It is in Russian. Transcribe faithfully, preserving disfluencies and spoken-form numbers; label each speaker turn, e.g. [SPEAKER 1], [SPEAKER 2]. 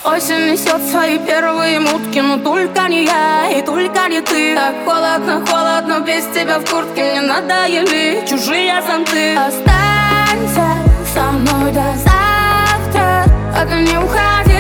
[SPEAKER 1] Осень несет свои первые мутки, но только не я и только не ты. Так холодно, холодно без тебя в куртке, мне надоели чужие зонты. Останься со мной до завтра, только не уходи.